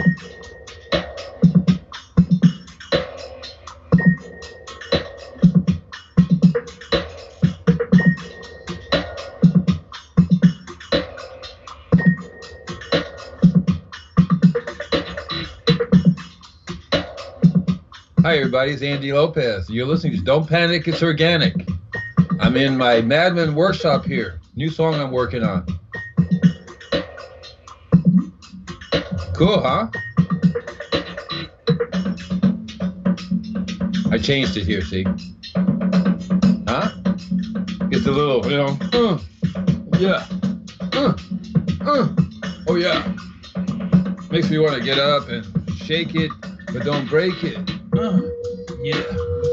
Hi, everybody. It's Andy Lopez. You're listening to Don't Panic, It's Organic. I'm in my Madman workshop here. New song I'm working on. Cool, huh? I changed it here, see? Huh? Gets a little, yeah. Oh, yeah. Makes me want to get up and shake it, but don't break it. Yeah.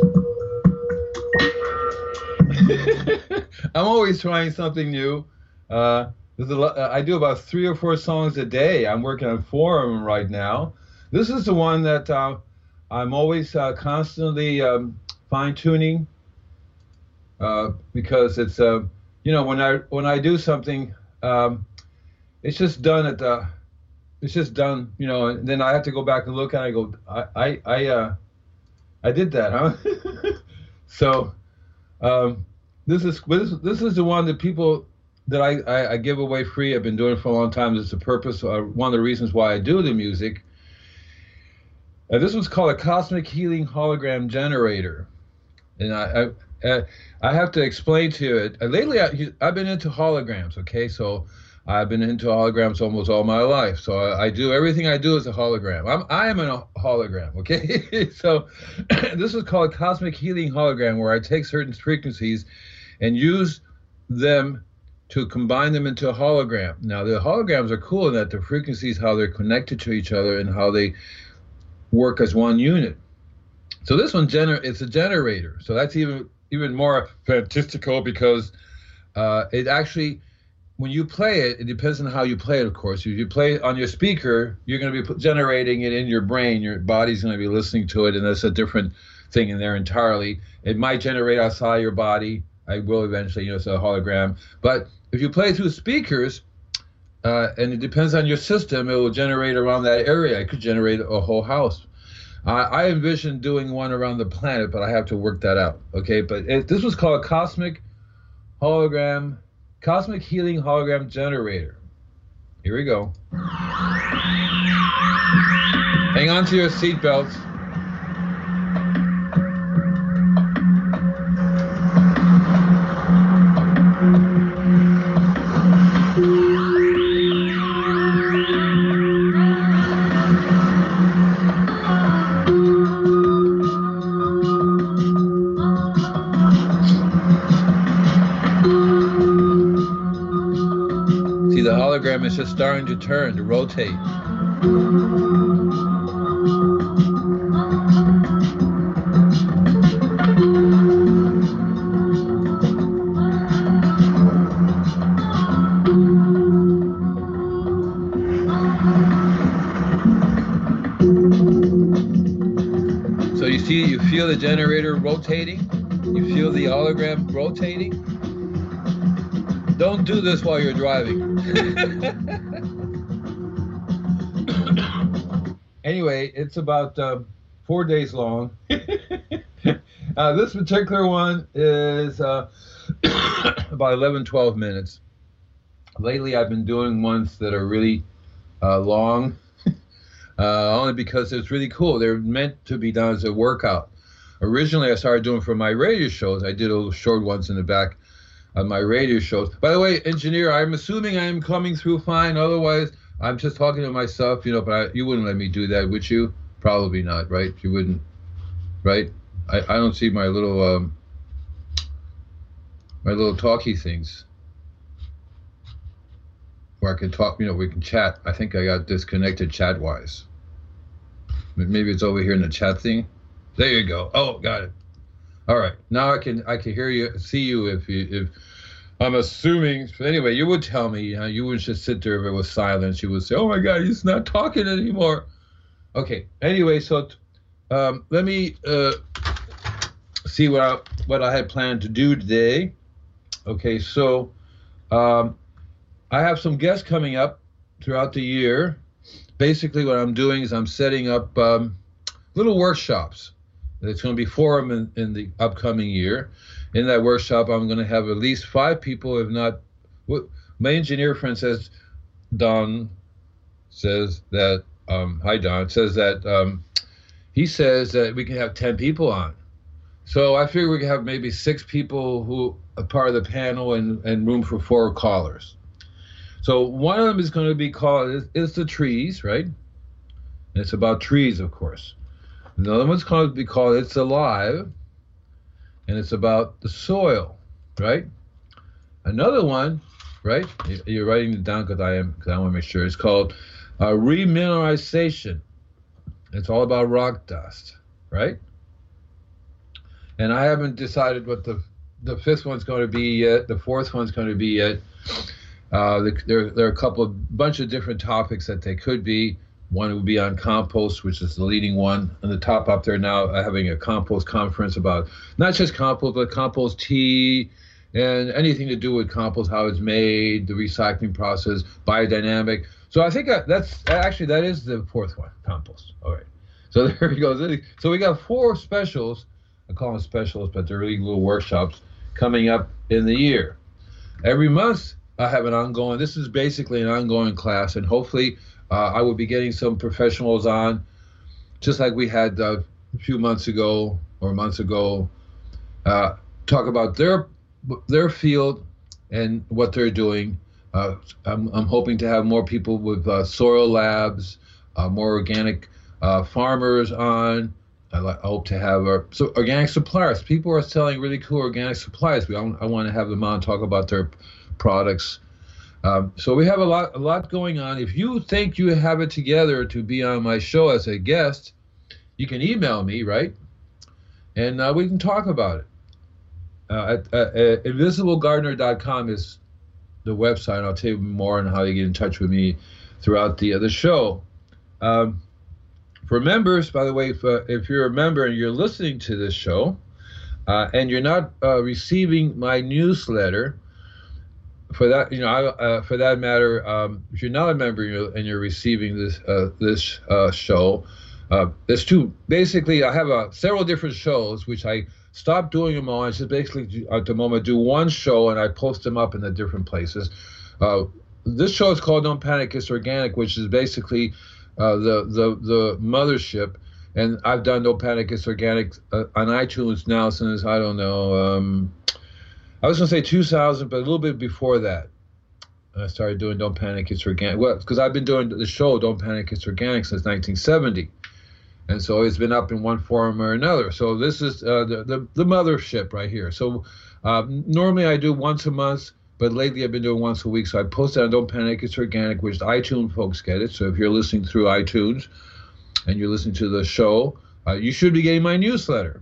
I'm always trying something new. There's a lot, I do about 3 or 4 songs a day. I'm working on 4 of them right now. This is the one that I'm always constantly fine-tuning because it's when I do something, it's just done it's just done, and then I have to go back and look at it and go, I did that, huh? So this is the one that people that I give away free. I've been doing it for a long time. This is the purpose, one of the reasons why I do the music. This one's called a Cosmic Healing Hologram Generator, and I have to explain to you. Lately, I've been into holograms. Okay, so I've been into holograms almost all my life. So I do everything I do as a hologram. I am a hologram. Okay, so this is called Cosmic Healing Hologram, where I take certain frequencies and use them to combine them into a hologram. Now, the holograms are cool in that the frequencies, how they're connected to each other and how they work as one unit. So this one, it's a generator. So that's even more fantastical because it actually, when you play it, it depends on how you play it, of course. If you play it on your speaker, you're going to be generating it in your brain. Your body's going to be listening to it, and that's a different thing in there entirely. It might generate outside your body. I will eventually, it's a hologram. But if you play through speakers, and it depends on your system, it will generate around that area. It could generate a whole house. I envision doing one around the planet, but I have to work that out. Okay, but this was called a Cosmic Healing Hologram Generator. Here we go. Hang on to your seatbelts. The hologram is just starting to turn, to rotate. So you feel the generator rotating? You feel the hologram rotating? Don't do this while you're driving. Anyway, it's about 4 days long. This particular one is about 11, 12 minutes. Lately, I've been doing ones that are really long, only because it's really cool. They're meant to be done as a workout. Originally, I started doing for my radio shows. I did a little short ones in the back on my radio shows. By the way, engineer, I'm assuming I am coming through fine. Otherwise, I'm just talking to myself, but you wouldn't let me do that, would you? Probably not, right? You wouldn't, right? I don't see my little talky things where I can talk, we can chat. I think I got disconnected chat-wise. Maybe it's over here in the chat thing. There you go. Oh, got it. All right, now I can hear you, see you if I'm assuming. Anyway, you would tell me. You wouldn't just sit there if it was silence. You would say, "Oh my God, he's not talking anymore." Okay. Anyway, so let me see what I had planned to do today. Okay, so I have some guests coming up throughout the year. basically what I'm doing is I'm setting up little workshops. There's going to be 4 of them in the upcoming year. In that workshop, I'm going to have at least 5 people, if not. My engineer friend says, Don says that, hi Don, says that he says that we can have 10 people on. So I figure we can have maybe 6 people who are part of the panel and room for 4 callers. So one of them is going to be called, is the trees, right? And it's about trees, of course. Another one's going to be called It's Alive, and it's about the soil, right? Another one, right? You're writing it down because I want to make sure. It's called Remineralization. It's all about rock dust, right? And I haven't decided what the 5th one's going to be yet. The 4th one's going to be yet. There are a bunch of different topics that they could be. One would be on compost, which is the leading one. On the top up there now, having a compost conference about not just compost, but compost tea and anything to do with compost, how it's made, the recycling process, biodynamic. So I think that is the 4th one, compost. All right. So there he goes. So we got 4 specials. I call them specials, but they're really little workshops coming up in the year. Every month I have an ongoing. This is basically an ongoing class, and hopefully I will be getting some professionals on, just like we had a few months ago, talk about their field and what they're doing. I'm hoping to have more people with soil labs, more organic farmers on. I hope to have organic suppliers. People are selling really cool organic supplies. I want to have them on, talk about their products. So we have a lot going on. If you think you have it together to be on my show as a guest, you can email me, right? And we can talk about it. Invisiblegardener.com is the website. I'll tell you more on how to get in touch with me throughout the show. For members, by the way, if you're a member and you're listening to this show and you're not receiving my newsletter, for that matter, if you're not a member and you're receiving this show, there's 2. Basically, I have several different shows, which I stopped doing them all. I just basically at the moment do one show and I post them up in the different places. This show is called Don't Panic, It's Organic, which is basically the mothership. And I've done Don't Panic, It's Organic on iTunes now since, I don't know, I was going to say 2000, but a little bit before that. I started doing Don't Panic, It's Organic. Well, because I've been doing the show Don't Panic, It's Organic since 1970. And so it's been up in one form or another. So this is the mothership right here. So normally I do once a month, but lately I've been doing once a week. So I post that on Don't Panic, It's Organic, which iTunes folks get it. So if you're listening through iTunes and you're listening to the show, you should be getting my newsletter.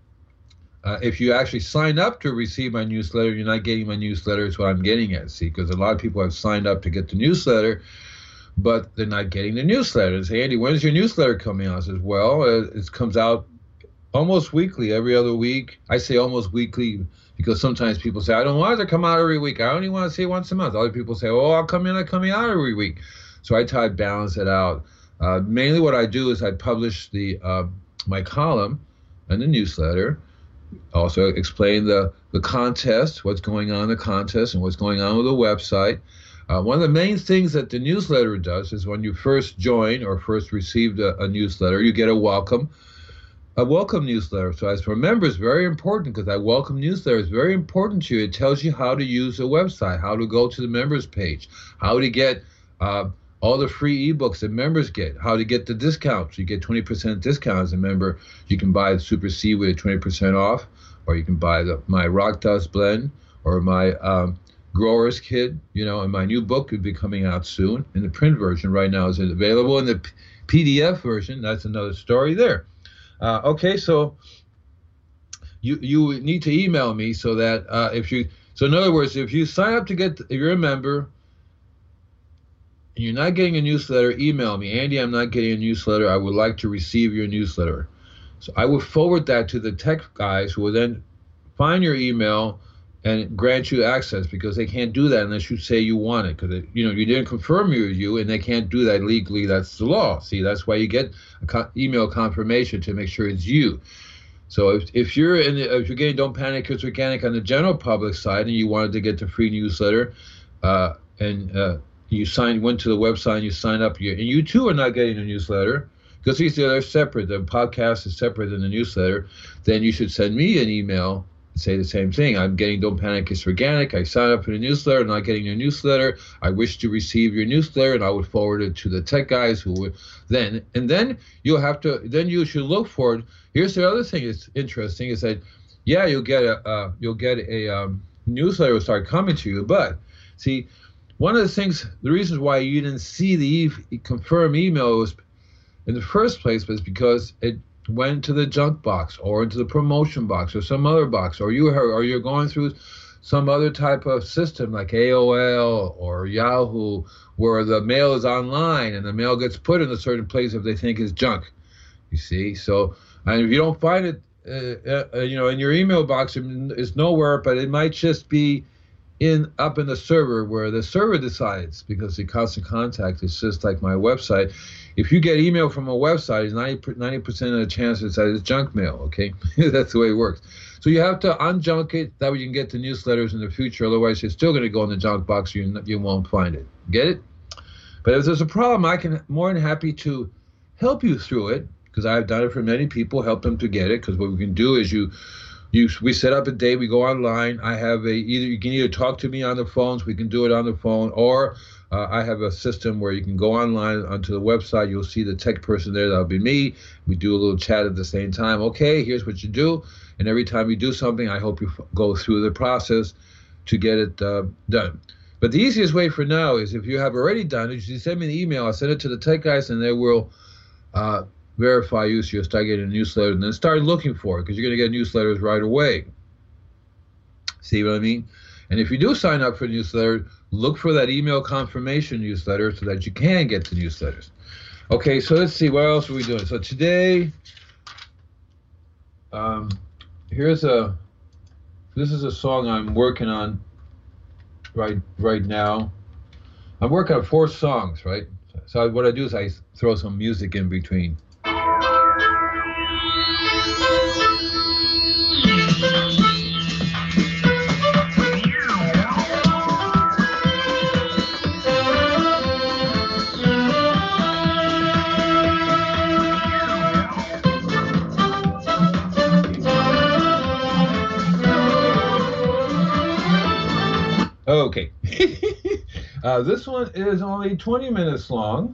If you actually sign up to receive my newsletter, you're not getting my newsletter, is what I'm getting at, see, because a lot of people have signed up to get the newsletter, but they're not getting the newsletter. They say, Andy, when's your newsletter coming out? I says, well, it comes out almost weekly, every other week. I say almost weekly because sometimes people say, I don't want it to come out every week. I only want to say once a month. Other people say, oh, I'm coming out every week. So I try to balance it out. Mainly what I do is I publish my column and the newsletter. Also explain the contest, what's going on in the contest and what's going on with the website. One of the main things that the newsletter does is when you first join or first received a newsletter, you get a welcome newsletter. So as for members, very important, because that welcome newsletter is very important to you. It tells you how to use the website, how to go to the members page, how to get all the free ebooks that members get, how to get the discounts. You get 20% discount as a member. You can buy the Super Seaweed at 20% off, or you can buy my Rock Dust Blend or my Growers Kit, and my new book could be coming out soon. In the print version right now is available. In the PDF version, that's another story there. Okay, so you need to email me so that so in other words, if you sign up if you're a member, you're not getting a newsletter, email me. Andy, I'm not getting a newsletter. I would like to receive your newsletter. So I will forward that to the tech guys who will then find your email and grant you access, because they can't do that unless you say you want it, because you didn't confirm you, and they can't do that legally. That's the law. See, that's why you get email confirmation to make sure it's you. So if you're getting Don't Panic, It's Organic on the general public side, and you wanted to get the free newsletter, and you went to the website and you signed up, and you too are not getting a newsletter, because they're separate. The podcast is separate than the newsletter. Then you should send me an email and say the same thing. I'm getting Don't Panic, It's Organic. I signed up for the newsletter. I'm not getting your newsletter. I wish to receive your newsletter, and I would forward it to the tech guys who would then. And then you should look for it. Here's the other thing that's interesting is that, yeah, you'll get a newsletter will start coming to you, but see, one of the reasons why you didn't see the confirm email was in the first place was because it went to the junk box or into the promotion box or some other box, or you're going through some other type of system like AOL or Yahoo, where the mail is online and the mail gets put in a certain place if they think it's junk. You see, so and if you don't find it, in your email box, it's nowhere, but it might just be up in the server where the server decides, because the constant contact is just like my website. If you get email from a website, it's 90% of the chances that it's junk mail, okay? That's the way it works. So you have to unjunk it, that way you can get the newsletters in the future, otherwise you're still going to go in the junk box, you won't find it. Get it? But if there's a problem, I can more than happy to help you through it, because I've done it for many people, help them to get it, because what we can do is we set up a date, we go online. I have you can either talk to me on the phones, we can do it on the phone, or I have a system where you can go online onto the website. You'll see the tech person there. That'll be me. We do a little chat at the same time. Okay, here's what you do. And every time you do something, I hope you go through the process to get it done. But the easiest way for now is, if you have already done it, you send me an email. I'll send it to the tech guys, and they will verify you, so you'll start getting a newsletter, and then start looking for it, because you're going to get newsletters right away. See what I mean? And if you do sign up for a newsletter, look for that email confirmation newsletter so that you can get the newsletters. Okay, so let's see, what else are we doing? So today, this is a song I'm working on right now. I'm working on 4 songs, right? So what I do is I throw some music in between. Okay. This one is only 20 minutes long.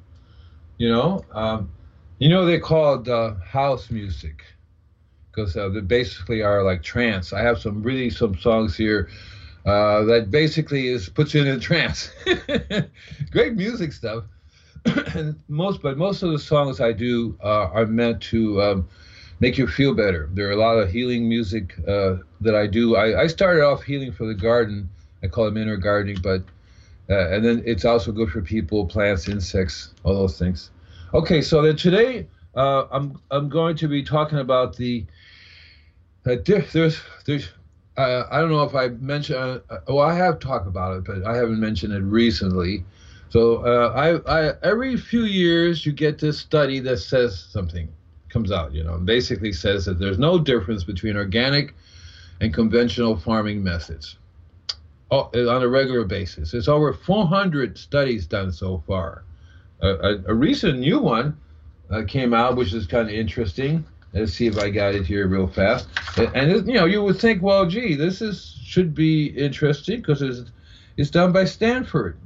They call it house music, because they basically are like trance. I have some songs here that basically puts you in a trance. Great music stuff. And most of the songs I do are meant to make you feel better. There are a lot of healing music that I do. I started off healing for the garden. I call them inner gardening, but and then it's also good for people, plants, insects, all those things. Okay, so then today I'm going to be talking about the there's I don't know if I mentioned I have talked about it, but I haven't mentioned it recently. So I every few years you get this study that says something comes out, and basically says that there's no difference between organic and conventional farming methods on a regular basis. There's over 400 studies done so far. A recent new one came out, which is kind of interesting. Let's see if I got it here real fast. And you would think, well, gee, this should be interesting, because it's done by Stanford.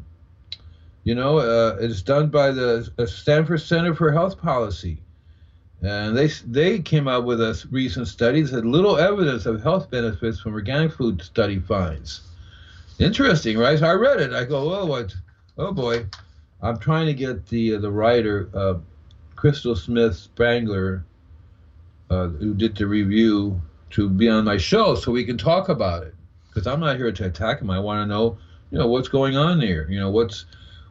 It's done by the Stanford Center for Health Policy, and they came out with a recent study that said little evidence of health benefits from organic food study finds. Interesting, right? So I read it. I go, well, what? Oh boy, I'm trying to get the writer, Crystal Smith Spangler, who did the review, to be on my show so we can talk about it. Because I'm not here to attack him. I want to know, what's going on there. What's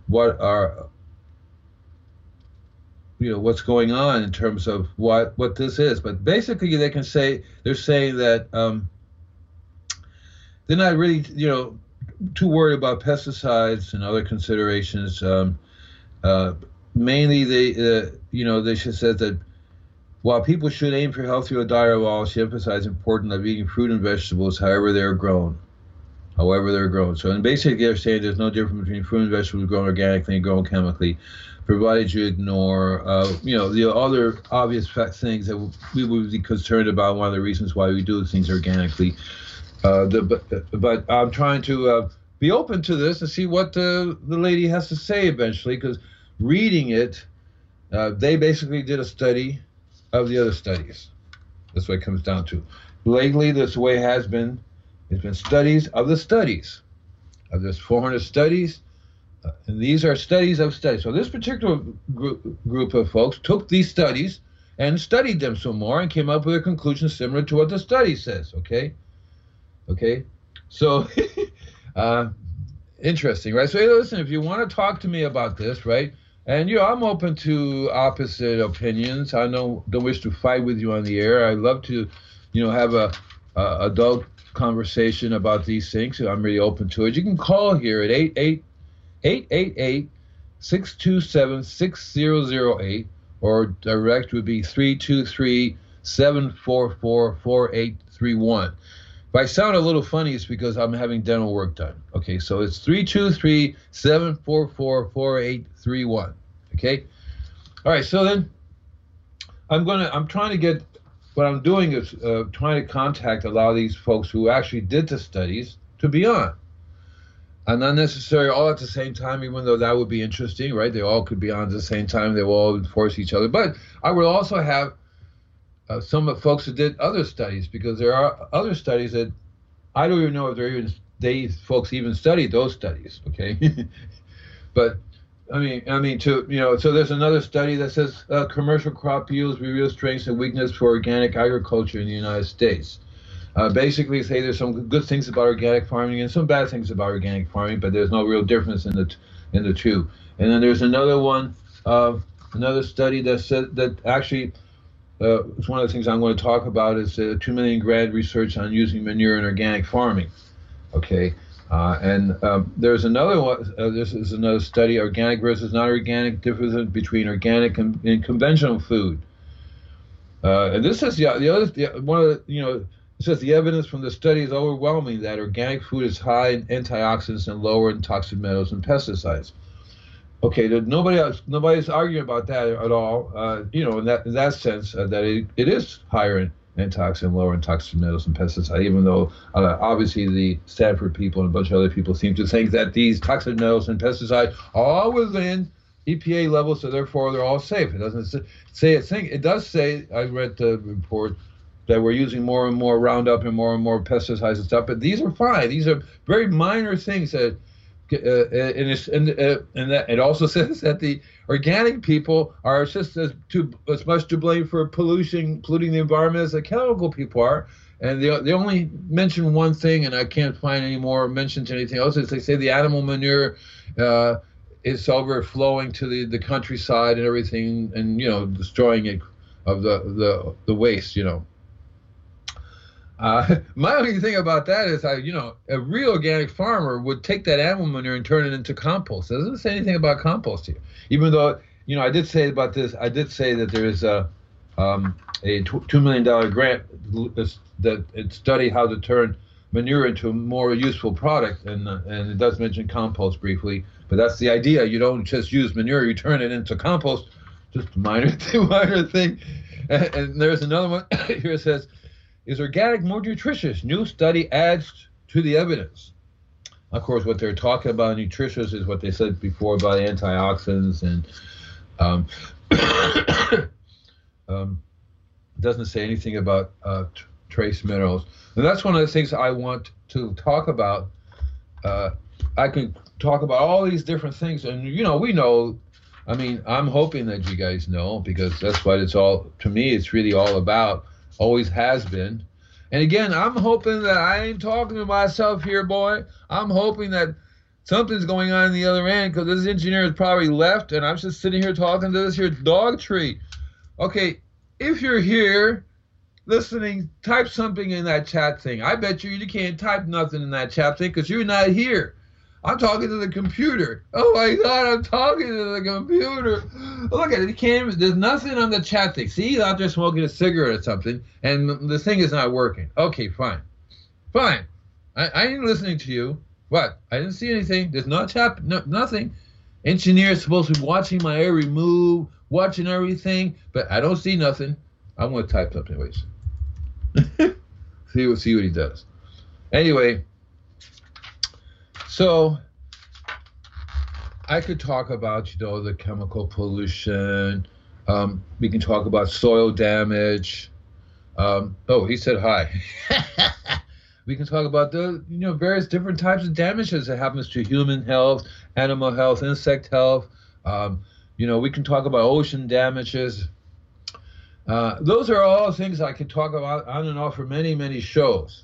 going on in terms of what this is. But basically, they're saying that they're not really, too worried about pesticides and other considerations. Uh, Mainly, they should said that while people should aim for healthier diet overall, she emphasized the importance of eating fruit and vegetables, however they're grown. However they're grown. So, in basically, they're saying there's no difference between fruit and vegetables grown organically and grown chemically, provided you ignore, the other obvious things that we would be concerned about. One of the reasons why we do things organically. But I'm trying to be open to this and see what the lady has to say eventually, because reading it, they basically did a study of the other studies. That's what it comes down to. Lately, this way has been. It's been studies of the studies. There's 400 studies, and these are studies of studies. So this particular group of folks took these studies and studied them some more and came up with a conclusion similar to what the study says. Okay. So interesting, right? So hey, listen, if you want to talk to me about this, right? And I'm open to opposite opinions. I don't wish to fight with you on the air. I love to, have a adult conversation about these things. So I'm really open to it. You can call here at 888-627-6008, or direct would be 323-744-4831. If I sound a little funny, it's because I'm having dental work done. Okay, so it's 323-744-4831. Okay? All right, so then I'm trying to get, what I'm doing is trying to contact a lot of these folks who actually did the studies to be on. And not necessarily all at the same time, even though that would be interesting, right? They all could be on at the same time. They will all enforce each other. But I would also have some of the folks who did other studies, because there are other studies that I don't even know if these folks even studied those studies, okay? But so there's another study that says commercial crop yields reveal strengths and weakness for organic agriculture in the United States. Basically say there's some good things about organic farming and some bad things about organic farming, but there's no real difference in the two. And then there's another one, another study that said that actually it's one of the things I'm going to talk about is 2 million grad research on using manure in organic farming. Okay, and there's another one. This is another study: organic versus non-organic, difference between organic and conventional food. And this is it says the evidence from the study is overwhelming that organic food is high in antioxidants and lower in toxic metals and pesticides. Okay, nobody's arguing about that at all. In that sense, that it is higher in antioxidant, lower in toxic metals and pesticides. Even though obviously the Stanford people and a bunch of other people seem to think that these toxic metals and pesticides are all within EPA levels, so therefore they're all safe. It doesn't say a thing. It does say, I read the report, that we're using more and more Roundup and more pesticides and stuff, but these are fine. These are very minor things that. And that it also says that the organic people are just as much to blame for polluting the environment as the chemical people are. And they only mention one thing, and I can't find any more mention to anything else. Is they say the animal manure is overflowing to the countryside and everything, and destroying it of the waste. My only thing about that is, a real organic farmer would take that animal manure and turn it into compost. It doesn't say anything about compost here, even though I did say about this. I did say that there is a $2 million grant that it studied how to turn manure into a more useful product, and it does mention compost briefly. But that's the idea. You don't just use manure; you turn it into compost. Just a minor thing. And there's another one here. It says, is organic more nutritious? New study adds to the evidence. Of course, what they're talking about nutritious is what they said before about antioxidants, and doesn't say anything about trace minerals. And that's one of the things I want to talk about. I can talk about all these different things, and we know. I mean, I'm hoping that you guys know, because that's what it's all, to me, it's really all about. Always has been. And again, I'm hoping that I ain't talking to myself here, boy. I'm hoping that something's going on the other end, because this engineer has probably left, and I'm just sitting here talking to this here dog tree. Okay, if you're here, listening, type something in that chat thing. I bet you can't type nothing in that chat thing because you're not here. I'm talking to the computer. Oh my God, I'm talking to the computer. Look at it. There's nothing on the chat thing. See, he's out there smoking a cigarette or something, and the thing is not working. Okay, fine. Fine. I ain't listening to you. What? I didn't see anything. There's no chat, nothing. Engineer's supposed to be watching my every move, watching everything, but I don't see nothing. I'm going to type something. Wait. see what he does. Anyway, so I could talk about, the chemical pollution. We can talk about soil damage. Oh, he said hi. We can talk about the, various different types of damages that happens to human health, animal health, insect health. We can talk about ocean damages. Those are all things I could talk about on and off for many, many shows.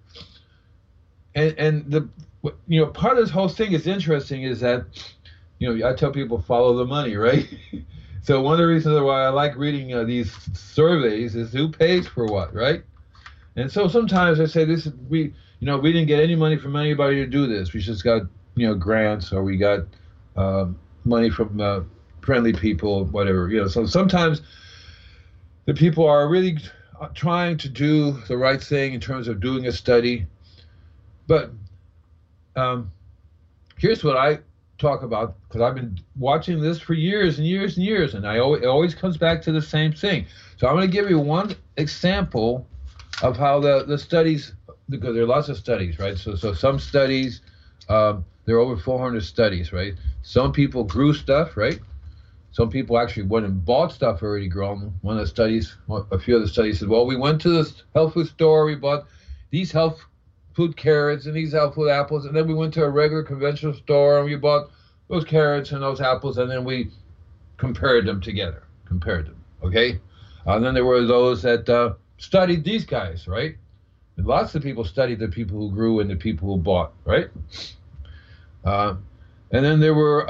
And the part of this whole thing is interesting is that, I tell people follow the money, right? So one of the reasons why I like reading these surveys is who pays for what, right? And so sometimes I say we didn't get any money from anybody to do this. We just got, grants, or we got money from friendly people, whatever. So sometimes the people are really trying to do the right thing in terms of doing a study. But here's what I talk about, because I've been watching this for years and years and years, and it always comes back to the same thing. So I'm going to give you one example of how the studies, because there are lots of studies, right? So some studies, there are over 400 studies, right? Some people grew stuff, right? Some people actually went and bought stuff already grown. A few of the studies said, well, we went to this health food store, we bought these health food carrots and these health food apples, and then we went to a regular conventional store and we bought those carrots and those apples, and then we compared them together, okay? And then there were those that studied these guys, right? And lots of people studied the people who grew and the people who bought, right? And then there were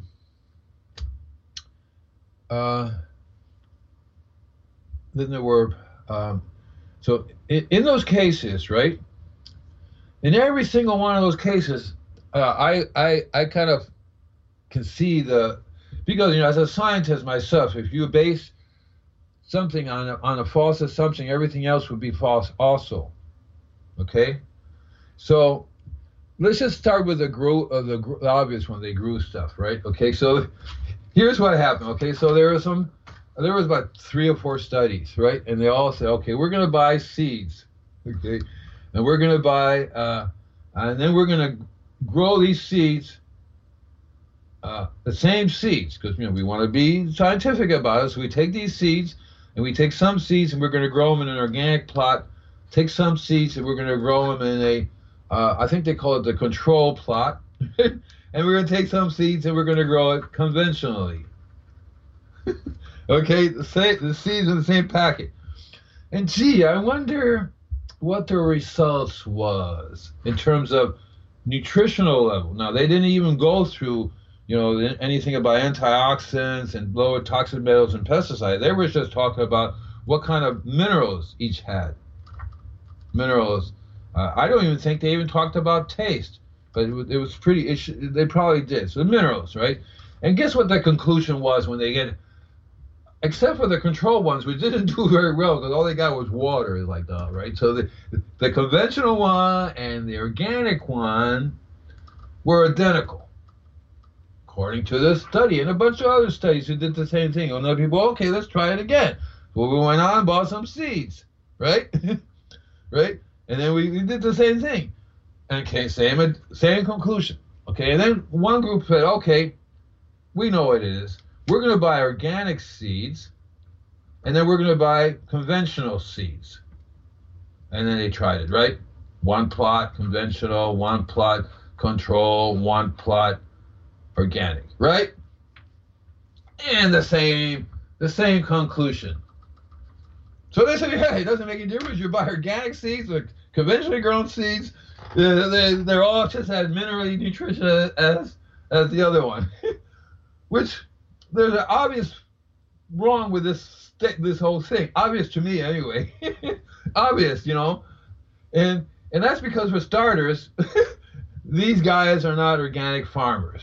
so in those cases, right? In every single one of those cases, I kind of can see because as a scientist myself, if you base something on a false assumption, everything else would be false also. Okay, so let's just start with the obvious one. They grew stuff, right? Okay, so here's what happened. Okay, so there was about 3 or 4 studies, right? And they all said, okay, we're going to buy seeds, okay, and we're going to buy, and then we're going to grow these seeds, the same seeds, because we want to be scientific about it. So we take these seeds, and we take some seeds, and we're going to grow them in an organic plot. Take some seeds, and we're going to grow them in I think they call it the control plot. And we're going to take some seeds, and we're going to grow it conventionally. Okay, the seeds in the same packet. And gee, I wonder what the results was in terms of nutritional level. Now, they didn't even go through, anything about antioxidants and lower toxic metals and pesticides. They were just talking about what kind of minerals each had. Minerals. I don't even think they even talked about taste, but it was pretty. They probably did. So minerals, right? And guess what the conclusion was when they get, except for the control ones, which didn't do very well because all they got was water, like that, right? So the conventional one and the organic one were identical, according to this study and a bunch of other studies who did the same thing. And other people, okay, let's try it again. Well, we went on and bought some seeds, right? Right? And then we did the same thing. Okay, same conclusion. Okay, and then one group said, okay, we know what it is. We're going to buy organic seeds, and then we're going to buy conventional seeds. And then they tried it, right? One plot conventional, one plot control, one plot organic, right? And the same conclusion. So they said, yeah, it doesn't make any difference. You buy organic seeds or conventionally grown seeds. They're all just as minerally nutritious as the other one. Which there's an obvious wrong with this whole thing? Obvious to me, anyway. Obvious, you know. And that's because, for starters, these guys are not organic farmers.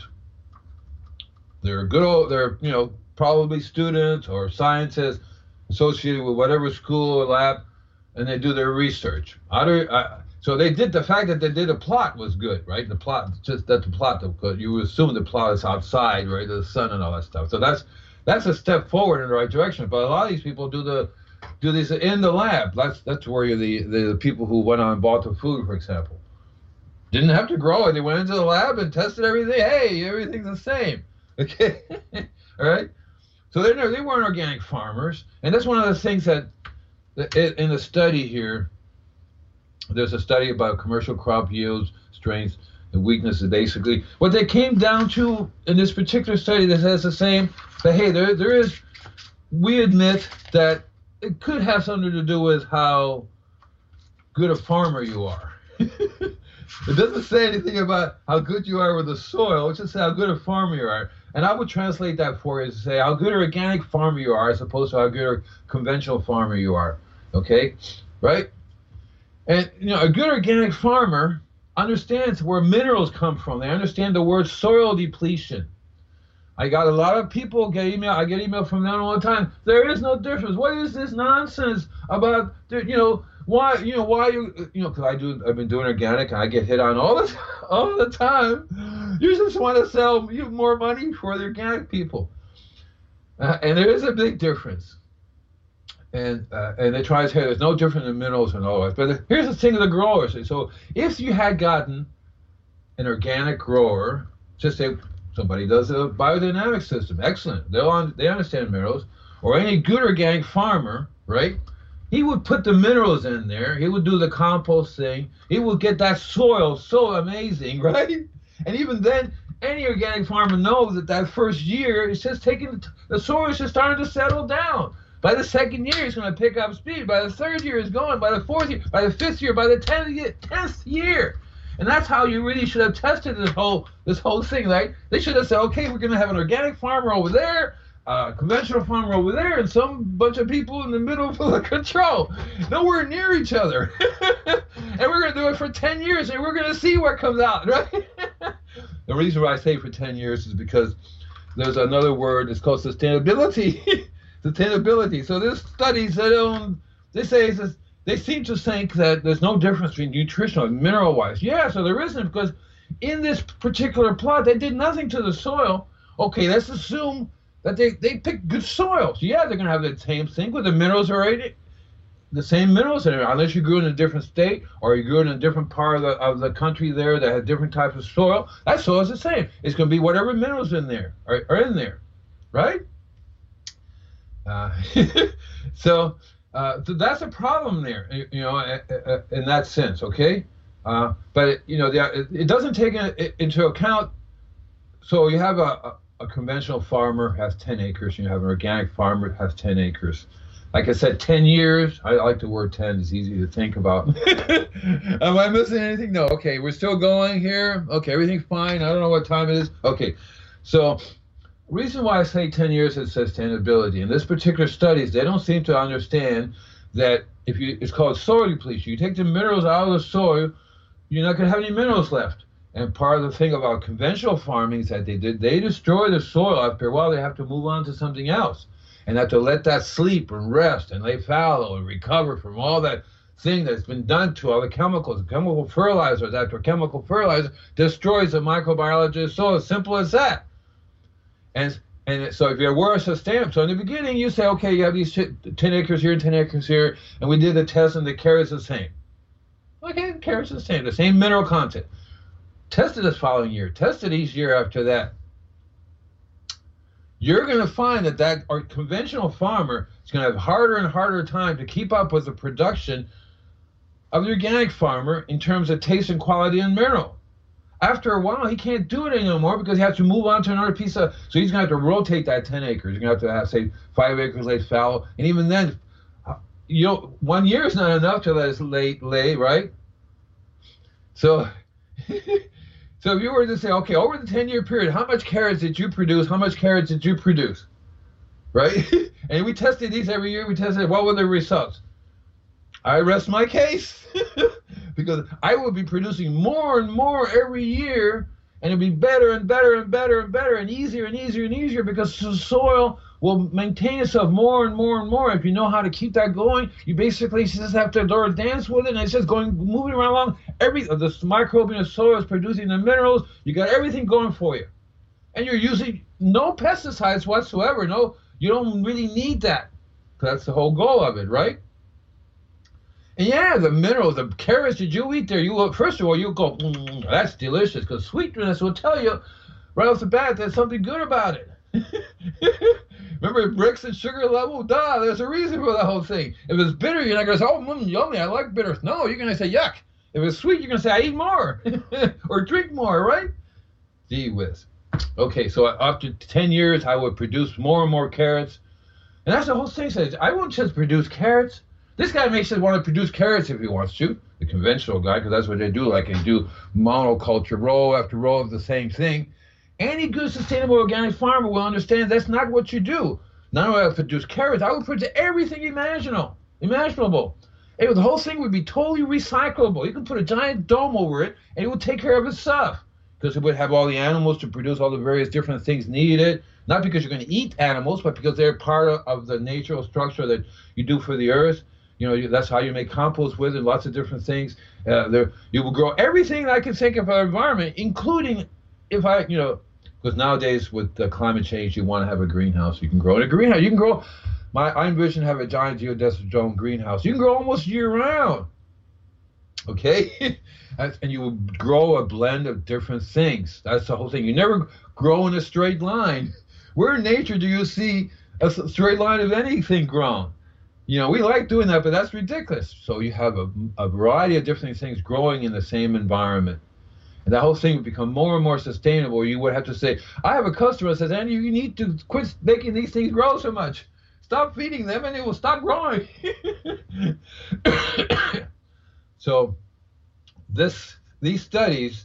They're they're, you know, probably students or scientists associated with whatever school or lab, and they do their research. So they did, the fact that they did a plot was good, right? The plot, just that the plot, you assume the plot is outside, right? The sun and all that stuff. So that's a step forward in the right direction. But a lot of these people do this in the lab. That's where the people who went on and bought the food, for example, didn't have to grow it. They went into the lab and tested everything. Hey, everything's the same. Okay, all right. So they weren't organic farmers, and that's one of the things that in the study here. There's a study about commercial crop yields, strengths, and weaknesses. Basically, what they came down to in this particular study that says the same. That hey, there is. We admit that it could have something to do with how good a farmer you are. It doesn't say anything about how good you are with the soil. It just says how good a farmer you are. And I would translate that for you to say how good an organic farmer you are as opposed to how good a conventional farmer you are. Okay? Right? And, you know, a good organic farmer understands where minerals come from. They understand the word soil depletion. I got a lot of people get email. I get email from them all the time. There is no difference. What is this nonsense about, you know, why you know, because I've been doing organic and I get hit on all the time. You just want to sell you more money for the organic people. And there is a big difference. And they try to say there's no difference in minerals and all that. But here's the thing of the growers. So if you had gotten an organic grower, just say somebody does a biodynamic system, excellent. They understand minerals. Or any good organic farmer, right? He would put the minerals in there. He would do the compost thing. He would get that soil so amazing, right? And even then, any organic farmer knows that first year, it's just the soil is just starting to settle down. By the second year, it's going to pick up speed. By the third year, it's going. By the fourth year, by the fifth year, by the 10th year. And that's how you really should have tested this whole thing, right? They should have said, okay, we're going to have an organic farmer over there, a conventional farmer over there, and some bunch of people in the middle for the control. Nowhere near each other. And we're going to do it for 10 years, and we're going to see what comes out, right? The reason why I say for 10 years is because there's another word. It's called sustainability. Sustainability. So this studies they seem to think that there's no difference between nutritional and mineral wise. Yeah, so there isn't, because in this particular plot they did nothing to the soil. Okay, let's assume that they picked good soil. So yeah, they're gonna have the same thing with the minerals already, the same minerals in it, unless you grew in a different state or you grew in a different part of the country there that had different types of soil. That soil is the same. It's gonna be whatever minerals in there are in there, right? So that's a problem there, you know, in that sense, okay? But it doesn't take into account. So you have a conventional farmer has 10 acres, and you have an organic farmer has 10 acres. Like I said, 10 years. I like the word 10. It's easy to think about. Am I missing anything? No. Okay, we're still going here. Okay, everything's fine. I don't know what time it is. Okay, so. Reason why I say 10 years is sustainability. In this particular studies, they don't seem to understand that it's called soil depletion. You take the minerals out of the soil, you're not going to have any minerals left. And part of the thing about conventional farming is that they destroy the soil. After a while, they have to move on to something else. And have to let that sleep and rest and lay fallow and recover from all that thing that's been done to all the chemicals. Chemical fertilizers after chemical fertilizer destroys the microbiology of the soil. As simple as that. And so if you're aware of sustainable, so in the beginning you say, okay, you have these 10 acres here and 10 acres here, and we did the test and the carrot's the same. Okay, the carrot's the same mineral content. Test it this following year. Test it each year after that. You're going to find that our conventional farmer is going to have harder and harder time to keep up with the production of the organic farmer in terms of taste and quality and mineral. After a while, he can't do it anymore because he has to move on to another piece of. So he's going to have to rotate that 10 acres. You're going to have, say, 5 acres laid fallow, and even then, 1 year is not enough to let it lay, right? So, so if you were to say, okay, over the 10-year period, how much carrots did you produce? How much carrots did you produce? right? And we tested these every year. We tested, what were the results? I rest my case because I will be producing more and more every year, and it'll be better and better and better and better and easier and easier and easier because the soil will maintain itself more and more and more. If you know how to keep that going, you basically just have to learn to dance with it, and it's just moving right along. The microbe in the soil is producing the minerals. You got everything going for you, and you're using no pesticides whatsoever. No, you don't really need that. That's the whole goal of it, right? And yeah, the minerals, the carrots that you eat there, you will, first of all, you go, that's delicious, because sweetness will tell you right off the bat there's something good about it. Remember bricks and sugar level? Duh, there's a reason for the whole thing. If it's bitter, you're not going to say, oh, yummy, I like bitter. No, you're going to say, yuck. If it's sweet, you're going to say, I eat more or drink more, right? Gee whiz. Okay, so after 10 years, I would produce more and more carrots. And that's the whole thing. Says I won't just produce carrots. This guy makes it want to produce carrots if he wants to, the conventional guy, because that's what they do. Like they do monoculture, row after row of the same thing. Any good sustainable organic farmer will understand that's not what you do. Not only will I produce carrots, I will produce everything imaginable. And the whole thing would be totally recyclable. You can put a giant dome over it, and it will take care of itself because it would have all the animals to produce all the various different things needed. Not because you're going to eat animals, but because they're part of the natural structure that you do for the earth. You know, that's how you make compost with it, lots of different things. You will grow everything I can think of for the environment, including because nowadays with the climate change, you want to have a greenhouse. You can grow in a greenhouse. You can grow, I envision have a giant geodesic dome greenhouse. You can grow almost year round, okay? And you will grow a blend of different things. That's the whole thing. You never grow in a straight line. Where in nature do you see a straight line of anything grown? You know, we like doing that, but that's ridiculous. So you have a variety of different things growing in the same environment. And that whole thing would become more and more sustainable. You would have to say, I have a customer that says, Andy, you need to quit making these things grow so much. Stop feeding them and it will stop growing. So these studies,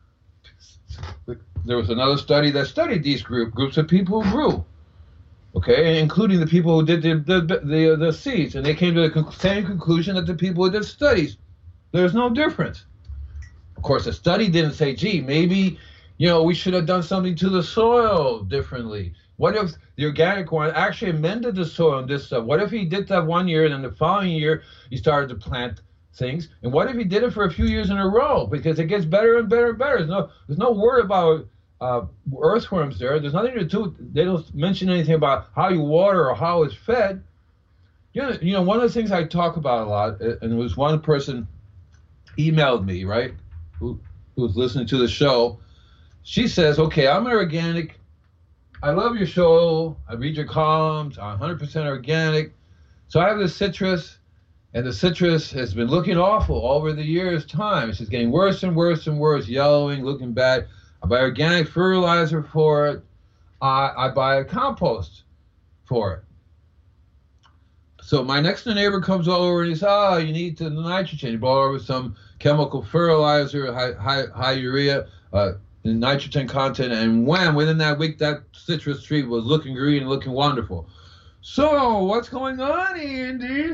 there was another study that studied these groups of people who grew. Okay, including the people who did the seeds, and they came to the same conclusion that the people who did studies. There's no difference. Of course, the study didn't say, gee, maybe, we should have done something to the soil differently. What if the organic one actually amended the soil and this stuff? What if he did that one year, and then the following year he started to plant things? And what if he did it for a few years in a row? Because it gets better and better and better. There's no word about earthworms there. There's nothing to do. They don't mention anything about how you water or how it's fed. One of the things I talk about a lot, and it was one person emailed me, right, who was listening to the show. She says, okay, I'm an organic. I love your show. I read your columns. I'm 100% organic. So I have this citrus, and the citrus has been looking awful over the years' time. It's just getting worse and worse and worse, yellowing, looking bad. I buy organic fertilizer for it. I buy a compost for it. So my next door neighbor comes over and he says, you need the nitrogen. He brought over some chemical fertilizer, high urea, nitrogen content, and wham, within that week, that citrus tree was looking green and looking wonderful. So what's going on, Andy?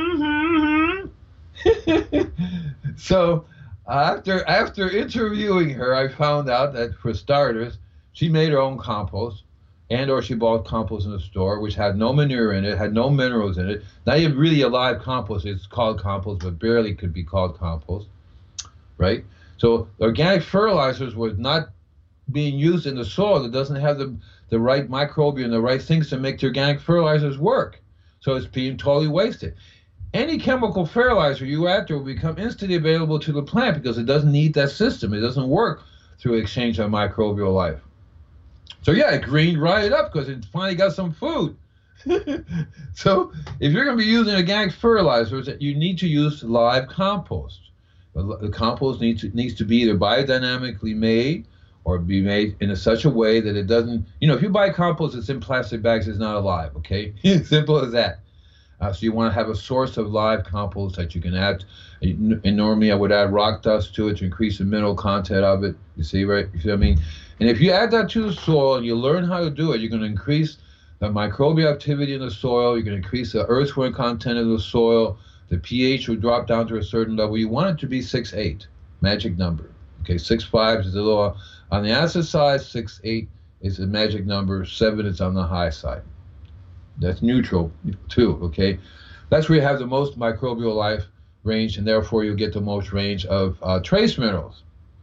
So after interviewing her, I found out that, for starters, she made her own compost, or she bought compost in the store, which had no manure in it, had no minerals in it. Not even really a live compost. It's called compost, but barely could be called compost, right? So organic fertilizers was not being used in the soil. It doesn't have the right microbial and the right things to make the organic fertilizers work. So it's being totally wasted. Any chemical fertilizer you add to will become instantly available to the plant because it doesn't need that system. It doesn't work through exchange of microbial life. So yeah, it greened right up because it finally got some food. So if you're going to be using organic fertilizers, you need to use live compost. The compost needs to be either biodynamically made or be made in such a way that it doesn't, if you buy compost that's in plastic bags, it's not alive, okay? Simple as that. So you want to have a source of live compost that you can add. And normally I would add rock dust to it to increase the mineral content of it. You see, right? You see what I mean? And if you add that to the soil and you learn how to do it, you're going to increase the microbial activity in the soil. You're going to increase the earthworm content of the soil. The pH will drop down to a certain level. You want it to be 6.8, magic number. Okay, 6.5 is a little on the acid side. 6.8 is the magic number. 7 is on the high side. That's neutral too. Okay, that's where you have the most microbial life range, and therefore you get the most range of trace minerals.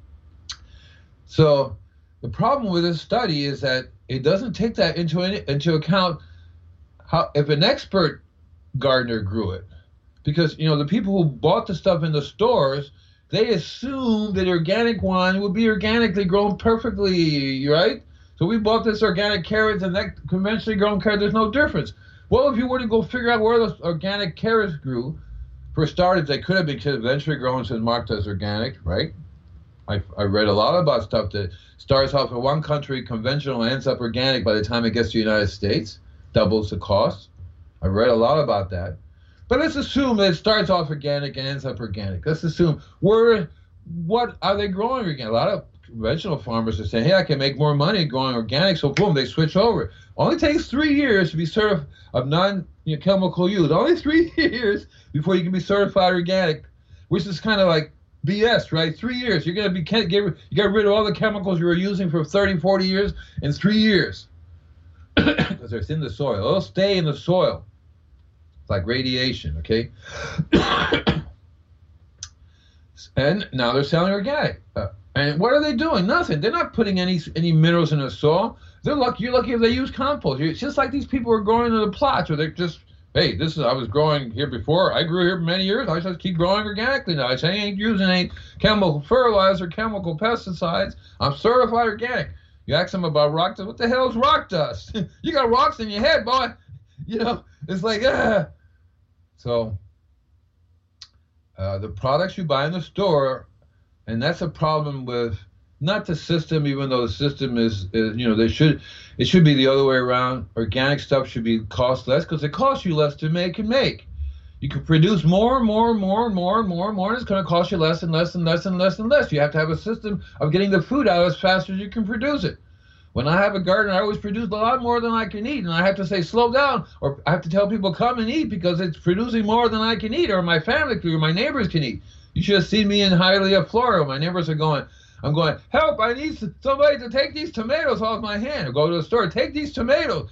So the problem with this study is that it doesn't take that into account. How if an expert gardener grew it, because the people who bought the stuff in the stores, they assumed that organic one would be organically grown perfectly, right? So we bought this organic carrots, and that conventionally grown carrot, there's no difference. Well, if you were to go figure out where those organic carrots grew, for starters, they could have been conventionally grown and marked as organic, right? I read a lot about stuff that starts off in one country, conventional, ends up organic by the time it gets to the United States, doubles the cost. I read a lot about that. But let's assume that it starts off organic and ends up organic. Let's assume what are they growing organic? A lot of conventional farmers are saying, hey, I can make more money growing organic, so boom, they switch over. Only takes 3 years to be certified of non-chemical use. Only 3 years before you can be certified organic, which is kind of like BS, right? 3 years. You're going to you get rid of all the chemicals you were using for 30, 40 years in 3 years. Because they're in the soil. They'll stay in the soil. It's like radiation, okay? And now they're selling organic. And what are they doing? Nothing. They're not putting any minerals in the soil. You're lucky if they use compost. It's just like these people are growing in the plots, or they're just, hey, I was growing here before. I grew here for many years. I just keep growing organically now. I say I ain't using any chemical fertilizer, chemical pesticides. I'm certified organic. You ask them about rock dust. What the hell is rock dust? You got rocks in your head, boy. It's like, So the products you buy in the store, and that's a problem with not the system, even though the system is it should be the other way around. Organic stuff should be cost less because it costs you less to make and make. You can produce more and more and more and more and more and more, and it's going to cost you less and less and less and less and less. You have to have a system of getting the food out as fast as you can produce it. When I have a garden, I always produce a lot more than I can eat, and I have to say, slow down, or I have to tell people, come and eat, because it's producing more than I can eat, or my family or my neighbors can eat. You should have seen me in Hialeah, Florida. My neighbors are going, I'm going, help, I need somebody to take these tomatoes off my hand, or go to the store, take these tomatoes.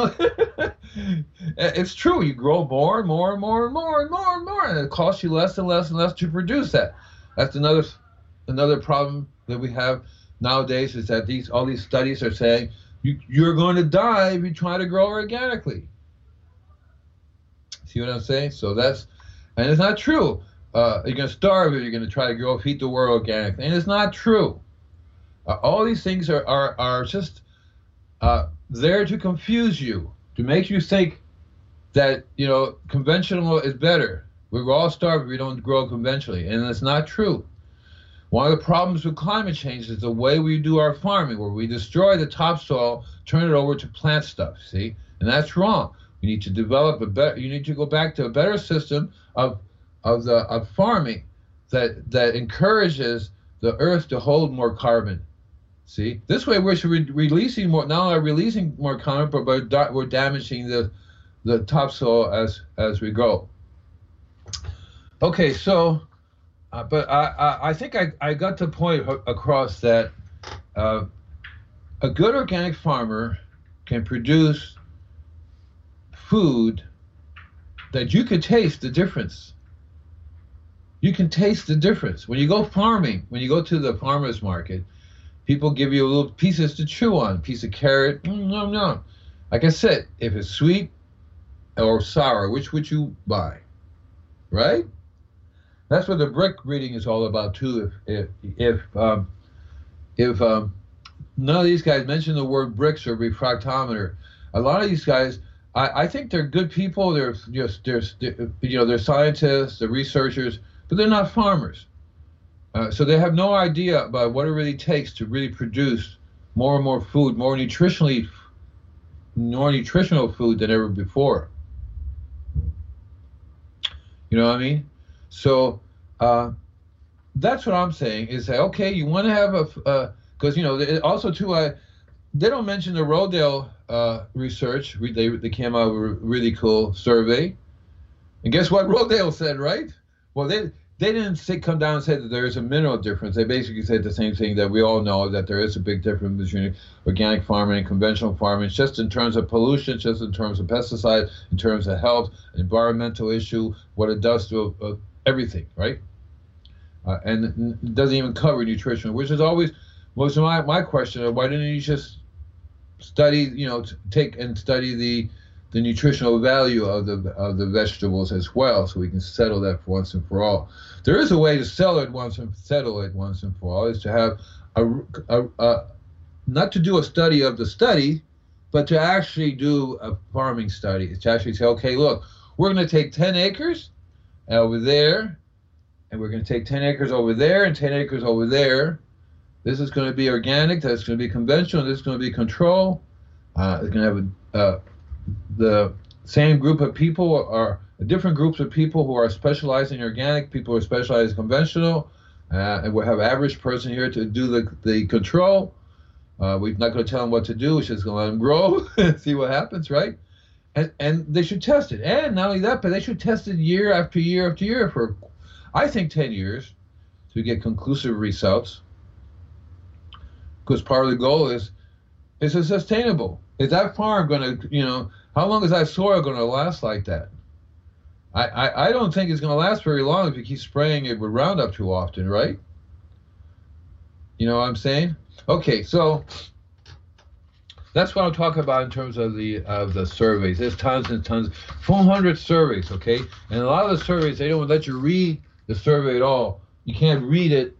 It's true. You grow more and more and more and more and more and more, and it costs you less and less and less to produce that. That's another problem that we have nowadays, is that all these studies are saying you're going to die if you try to grow organically. See what I'm saying? So and it's not true. You're going to starve if you're going to try to feed the world organically, and it's not true. All these things are just there to confuse you, to make you think that conventional is better. We're all starved if we don't grow conventionally, and it's not true. One of the problems with climate change is the way we do our farming, where we destroy the topsoil, turn it over to plant stuff, see? And that's wrong. You need to develop you need to go back to a better system of farming that encourages the earth to hold more carbon. See? This way we're releasing more, not only releasing more carbon, but we're damaging the topsoil as we go. Okay, so but I think I got the point across that a good organic farmer can produce food that you can taste the difference. You can taste the difference. When you go farming, when you go to the farmer's market, people give you little pieces to chew on, piece of carrot, no. Like I said, if it's sweet or sour, which would you buy, right? That's what the brick reading is all about too. If none of these guys mention the word bricks or refractometer, a lot of these guys, I think they're good people. They're scientists, they're researchers, but they're not farmers. So they have no idea about what it really takes to really produce more and more food, more nutritional food than ever before. You know what I mean? So that's what I'm saying, is that, okay, you want to have because also too, they don't mention the Rodale research. They came out with a really cool survey. And guess what Rodale said, right? Well, they didn't come down and say that there is a mineral difference. They basically said the same thing that we all know, that there is a big difference between organic farming and conventional farming. It's just in terms of pollution, just in terms of pesticides, in terms of health, environmental issue, what it does to everything, right? And it doesn't even cover nutrition, which is always most of my question of why didn't you just study, take and study the nutritional value of the vegetables as well, so we can settle that for once and for all. There is a way to settle it once and for all, is to have not to do a study of the study, but to actually do a farming study. It's to actually say, okay, look, we're going to take 10 acres over there, and we're going to take 10 acres over there and 10 acres over there. This is going to be organic, that's going to be conventional, this is going to be control. It's going to have the same group of people or different groups of people who are specialized in organic, people who are specialized in conventional, and we'll have average person here to do the control. We're not going to tell them what to do, we're just going to let them grow and see what happens, right? And they should test it. And not only that, but they should test it year after year after year for, I think, 10 years to get conclusive results. Because part of the goal is it sustainable? Is that farm going to, how long is that soil going to last like that? I don't think it's going to last very long if you keep spraying it with Roundup too often, right? You know what I'm saying? Okay, so that's what I'm talking about in terms of the surveys. There's tons and tons, 400 surveys, okay? And a lot of the surveys, they don't let you read the survey at all. You can't read it,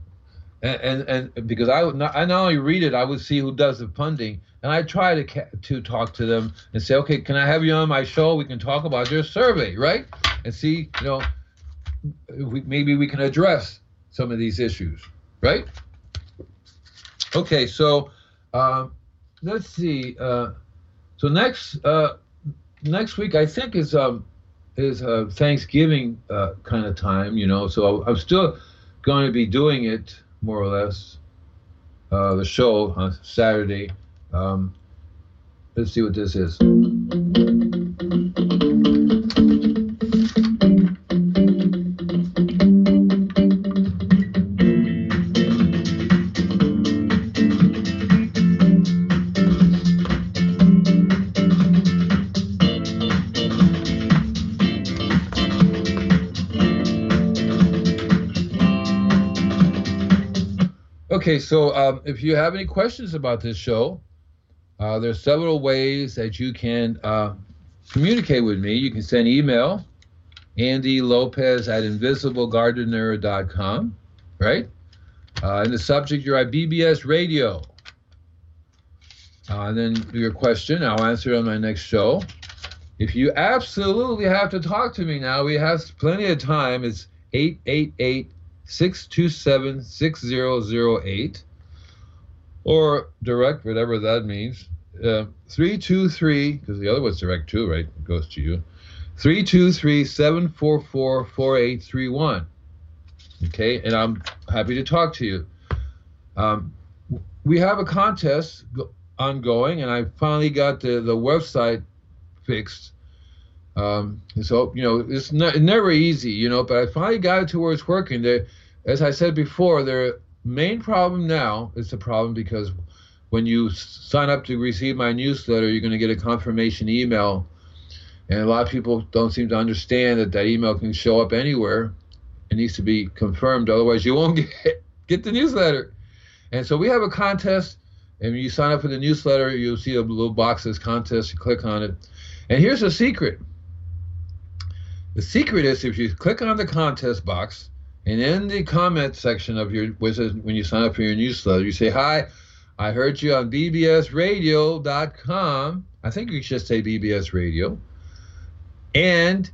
and because I not only read it, I would see who does the funding. And I try to talk to them and say, okay, can I have you on my show? We can talk about your survey, right? And see, maybe we can address some of these issues, right? Okay, so let's see. So next week, I think is Thanksgiving kind of time, So I'm still going to be doing it more or less. The show on Saturday. Let's see what this is. Okay, so if you have any questions about this show, there's several ways that you can communicate with me. You can send email, andylopez@invisiblegardener.com, right? In the subject, you're at BBS Radio. And then your question, I'll answer it on my next show. If you absolutely have to talk to me now, we have plenty of time. It's 888-627-6008. Or direct, whatever that means. 323, because the other one's direct too, right? It goes to you. 323-744-4831. Okay, and I'm happy to talk to you. We have a contest ongoing, and I finally got the website fixed. So, it's never easy, but I finally got it to where it's working. As I said before, the main problem now is the problem because when you sign up to receive my newsletter, you're going to get a confirmation email. And a lot of people don't seem to understand that email can show up anywhere. It needs to be confirmed. Otherwise, you won't get the newsletter. And so we have a contest. And when you sign up for the newsletter, you'll see a little box that says contest. You click on it. And here's the secret. The secret is if you click on the contest box, and in the comment section of when you sign up for your newsletter, you say, hi, I heard you on bbsradio.com. I think you should say BBS Radio. And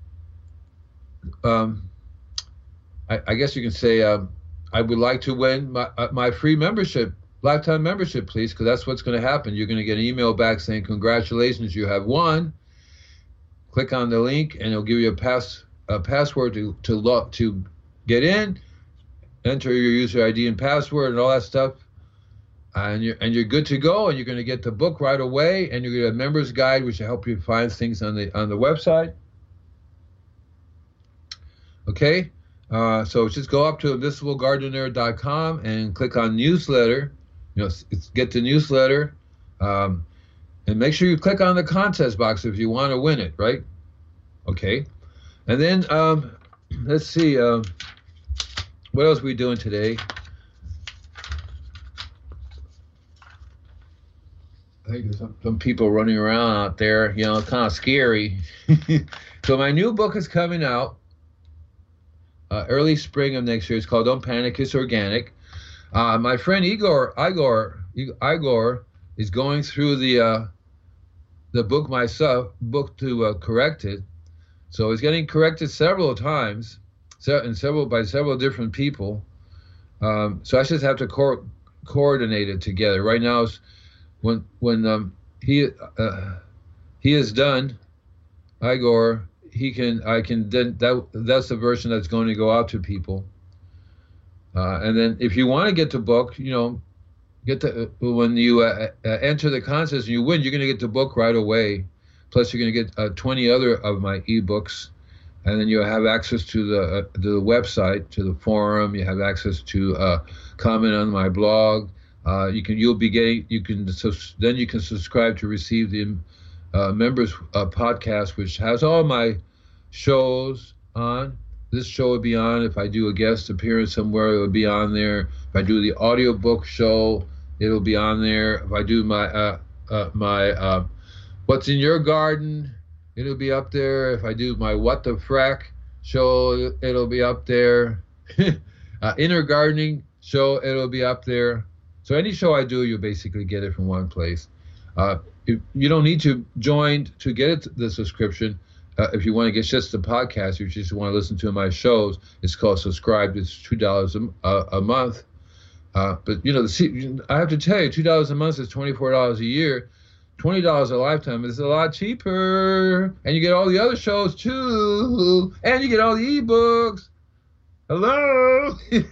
I guess you can say, I would like to win my free membership, lifetime membership, please, because that's what's going to happen. You're going to get an email back saying, congratulations, you have won. Click on the link, and it'll give you a password to get in, enter your user ID and password and all that stuff. and you're good to go, and you're going to get the book right away, and you're going to get a member's guide, which will help you find things on the website. Okay, so just go up to invisiblegardener.com and click on newsletter. Get the newsletter, and make sure you click on the contest box if you want to win it, right? Okay, and then let's see, what else are we doing today? I think there's some people running around out there, it's kind of scary. So my new book is coming out early spring of next year. It's called Don't Panic, It's Organic. My friend Igor is going through the book to correct it. So it's getting corrected several times, by several different people. So I just have to coordinate it together. Right now, when he is done, Igor, that's the version that's going to go out to people. And then if you want to get the book, when you enter the contest and you win, you're going to get the book right away. Plus, you're going to get 20 other of my ebooks, and then you'll have access to the website, to the forum. You have access to comment on my blog. Then you can subscribe to receive the members podcast, which has all my shows on. This show will be on. If I do a guest appearance somewhere, it will be on there. If I do the audiobook show, it'll be on there. If I do my What's in Your Garden, it'll be up there. If I do my What the Frack show, it'll be up there. Inner Gardening show, it'll be up there. So any show I do, you'll basically get it from one place. You don't need to join to get the subscription. If you want to get just the podcast, if you just want to listen to my shows, it's called Subscribe. It's $2 a month. But I have to tell you, $2 a month is $24 a year. $20 a lifetime is a lot cheaper, and you get all the other shows too, and you get all the ebooks. Hello.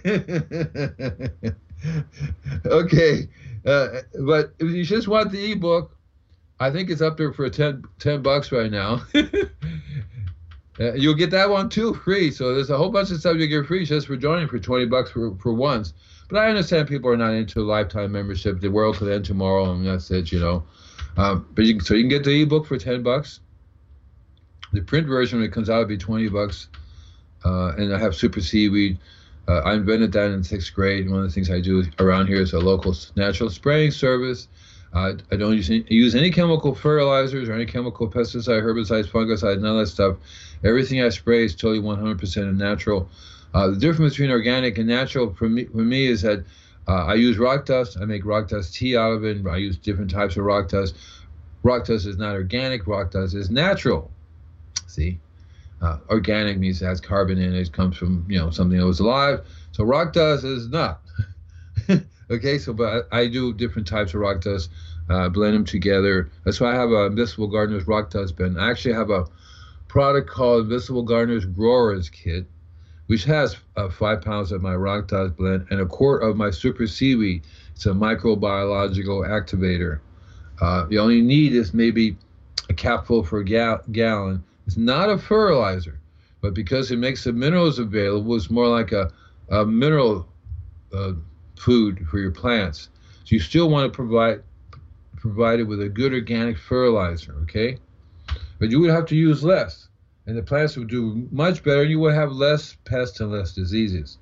Okay, but if you just want the ebook, I think it's up there for $10 right now. You'll get that one too free. So there's a whole bunch of stuff you get free just for joining for $20 for once. But I understand people are not into a lifetime membership. The world could end tomorrow, and that's it, But you can get the ebook for $10. The print version, when it comes out, will be $20. And I have Super Seaweed. I invented that in 6th grade. One of the things I do around here is a local natural spraying service. I don't use any chemical fertilizers or any chemical pesticide, herbicides, fungicides, none of that stuff. Everything I spray is totally 100% natural. The difference between organic and natural for me is that I use rock dust. I make rock dust tea out of it. I use different types of rock dust. Rock dust is not organic. Rock dust is natural. See? Organic means it has carbon in it. It comes from, something that was alive. So rock dust is not. Okay, but I do different types of rock dust, blend them together. That's why I have a Invisible Gardener's Rock Dust Blend. I actually have a product called Invisible Gardener's Growers Kit, which has 5 pounds of my rock dust blend and a quart of my Super Seaweed. It's a microbiological activator. You only need is maybe a capful for a gallon. It's not a fertilizer, but because it makes the minerals available, it's more like a mineral food for your plants. So you still want to provide it with a good organic fertilizer, okay? But you would have to use less, and the plants would do much better. You would have less pests and less diseases.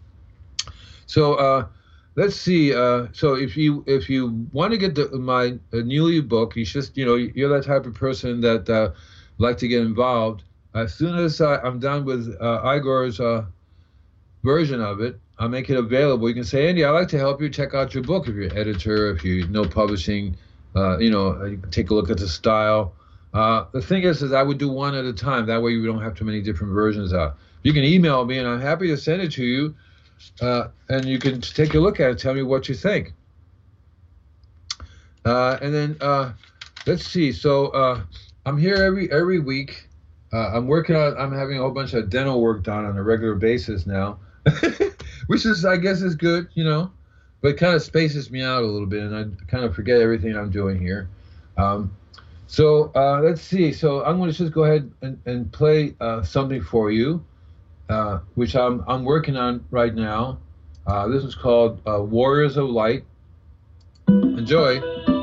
So let's see. So if you want to get my new book, you just you're that type of person that like to get involved. As soon as I'm done with Igor's version of it, I'll make it available. You can say, Andy, I'd like to help you check out your book. If you're an editor, if you know publishing, you can take a look at the style. The thing is I would do one at a time. That way you don't have too many different versions out. You can email me, and I'm happy to send it to you, and you can take a look at it, tell me what you think. And then let's see. So I'm here every week. I'm having a whole bunch of dental work done on a regular basis now. Which is, I guess, is good, but it kind of spaces me out a little bit, and I kind of forget everything I'm doing here. Um, let's see. So I'm going to just go ahead and play something for you, which I'm working on right now. This is called Warriors of Light. Enjoy.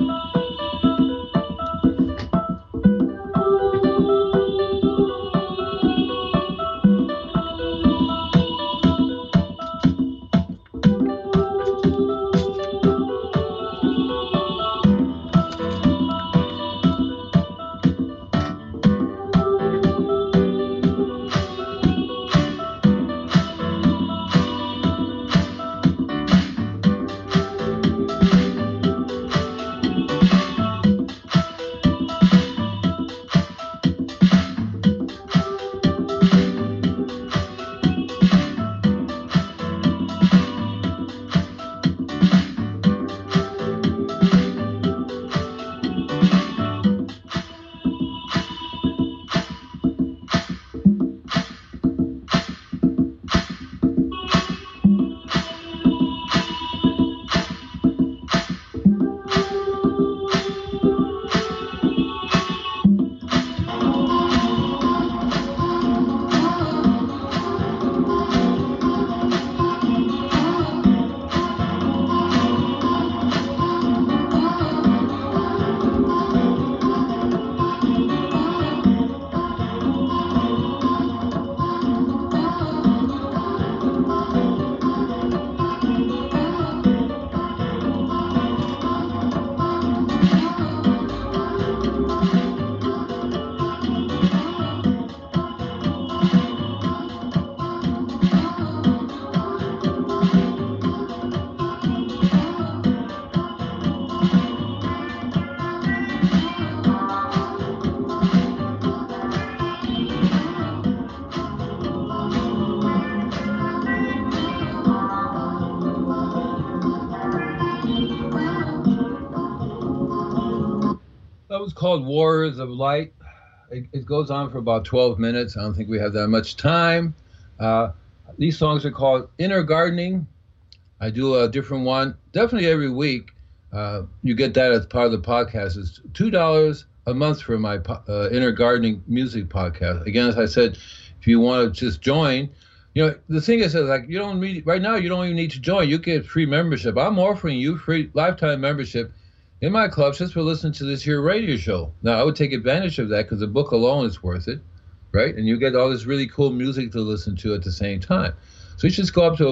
That was called Warriors of Light. It goes on for about 12 minutes. I don't think we have that much time. Uh, these songs are called Inner Gardening. I do a different one, definitely every week. You get that as part of the podcast. It's $2 a month for my Inner Gardening music podcast. Again, as I said, if you want to just join, the thing is that, like, you don't need, right now, you don't even need to join. You get free membership. I'm offering you free lifetime membership in my club just for listening to this here radio show. Now, I would take advantage of that because the book alone is worth it, right? And you get all this really cool music to listen to at the same time. So you just go up to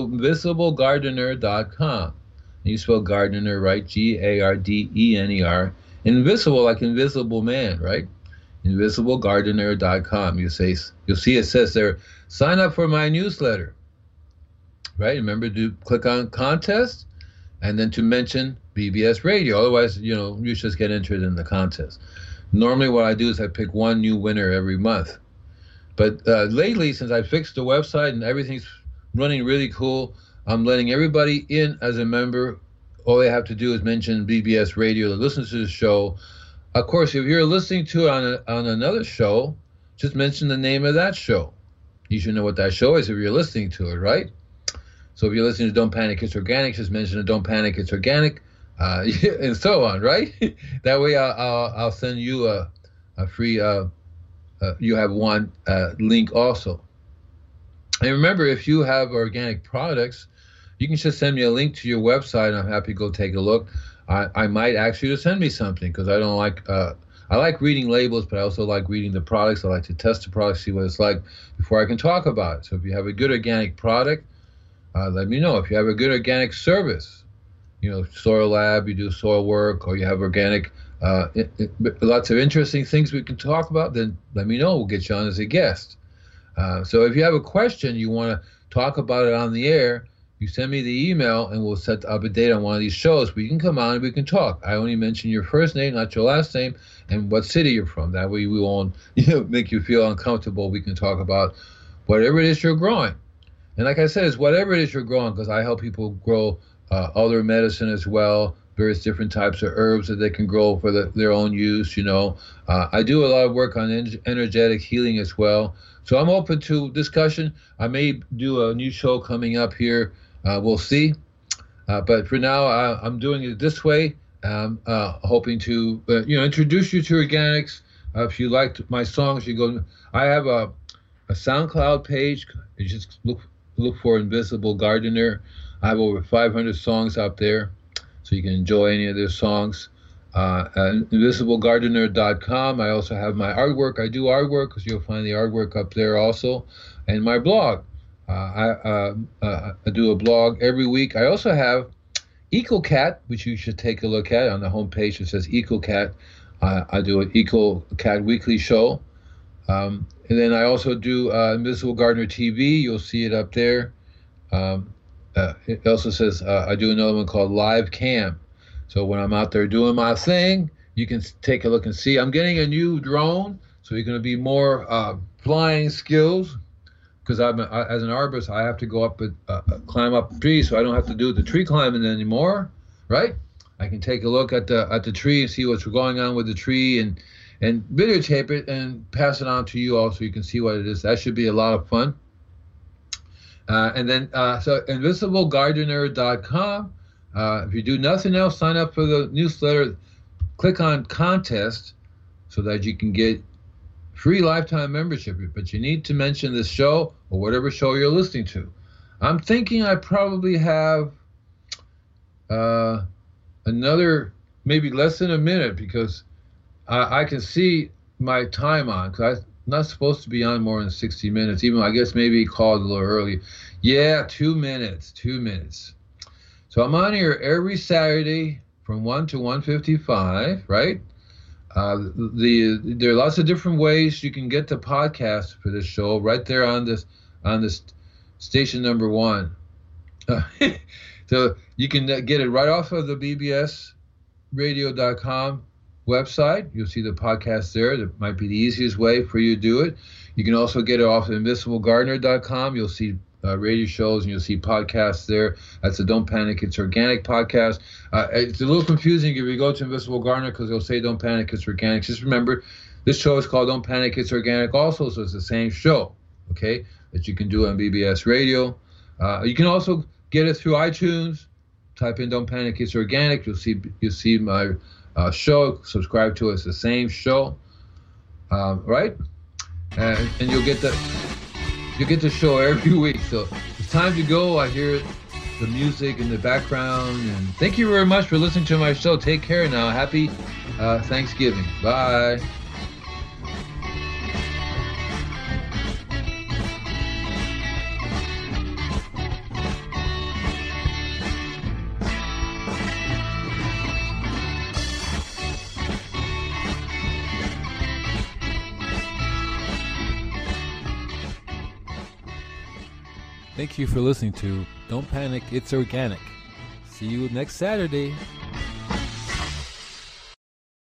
invisiblegardener.com. And you spell gardener, right? Gardener. Invisible, like Invisible Man, right? Invisiblegardener.com. You'll see it says there, sign up for my newsletter, right? Remember to click on contest and then to mention BBS Radio. Otherwise, you just get entered in the contest. Normally what I do is I pick one new winner every month. But lately, since I fixed the website and everything's running really cool, I'm letting everybody in as a member. All they have to do is mention BBS Radio to listen to the show. Of course, if you're listening to it on another show, just mention the name of that show. You should know what that show is if you're listening to it, right? So if you're listening to Don't Panic, It's Organic, just mention it, Don't Panic, It's Organic, and so on, right? That way I'll send you a free, you have one link also. And remember, if you have organic products, you can just send me a link to your website, and I'm happy to go take a look. I might ask you to send me something because I don't like, I like reading labels, but I also like reading the products. I like to test the product, see what it's like before I can talk about it. So if you have a good organic product, let me know. If you have a good organic service, Soil Lab, you do soil work, or you have organic, lots of interesting things we can talk about, then let me know. We'll get you on as a guest. So if you have a question, you want to talk about it on the air, you send me the email and we'll set up a date on one of these shows where you can come on and we can talk. I only mention your first name, not your last name, and what city you're from. That way we won't make you feel uncomfortable. We can talk about whatever it is you're growing. And like I said, it's whatever it is you're growing, because I help people grow other medicine as well, various different types of herbs that they can grow for their own use. I do a lot of work on energetic healing as well. So I'm open to discussion. I may do a new show coming up here. We'll see. But for now, I'm doing it this way. Hoping to introduce you to organics. If you liked my songs, you go. I have a SoundCloud page. You just look for Invisible Gardener. I have over 500 songs out there, so you can enjoy any of their songs. InvisibleGardener.com. I also have my artwork. I do artwork, because you'll find the artwork up there also, and my blog. I do a blog every week. I also have EcoCat, which you should take a look at. On the homepage it says EcoCat. I do an EcoCat weekly show. And then I also do Invisible Gardener TV. You'll see it up there. It also says I do another one called Live Cam. So when I'm out there doing my thing, you can take a look and see. I'm getting a new drone, so you're going to be more flying skills. Because as an arborist, I have to go up and climb up trees, so I don't have to do the tree climbing anymore, right? I can take a look at the tree and see what's going on with the tree, and videotape it and pass it on to you all, so you can see what it is. That should be a lot of fun. And then so InvisibleGardener.com. If you do nothing else, sign up for the newsletter. Click on contest so that you can get free lifetime membership, but you need to mention this show or whatever show you're listening to. I'm thinking I probably have another maybe less than a minute, because I can see my time on, because I'm not supposed to be on more than 60 minutes, even I guess maybe he called a little early. Yeah, 2 minutes. So I'm on here every Saturday from 1 to 1:55, right? There are lots of different ways you can get the podcast for this show right there on this station number 1. So you can get it right off of the bbsradio.com website. You'll see the podcast there. That might be the easiest way for you to do it. You can also get it off of InvisibleGardener.com. You'll see radio shows, and you'll see podcasts there. That's the Don't Panic, It's Organic podcast. It's a little confusing if you go to Invisible Gardener, because they'll say Don't Panic, It's Organic. Just remember, this show is called Don't Panic, It's Organic also, so it's the same show, okay, that you can do on BBS Radio. You can also get it through iTunes. Type in Don't Panic, It's Organic. You'll see my show. Subscribe to it. It's the same show, right? And you'll get the show every week. So it's time to go. I hear the music in the background. And thank you very much for listening to my show. Take care now. Happy Thanksgiving. Bye. Thank you for listening to Don't Panic, It's Organic. See you next Saturday.